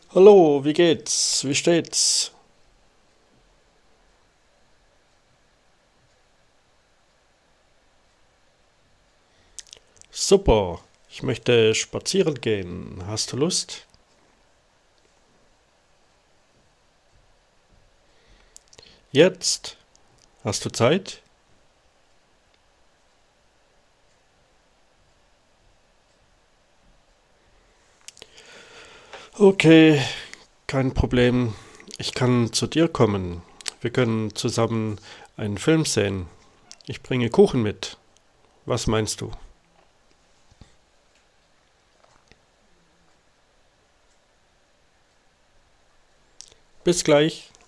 Hallo, wie geht's? Wie steht's? Super, ich möchte spazieren gehen. Hast du Lust? Jetzt? Hast du Zeit? Okay, kein Problem. Ich kann zu dir kommen. Wir können zusammen einen Film sehen. Ich bringe Kuchen mit. Was meinst du? Bis gleich.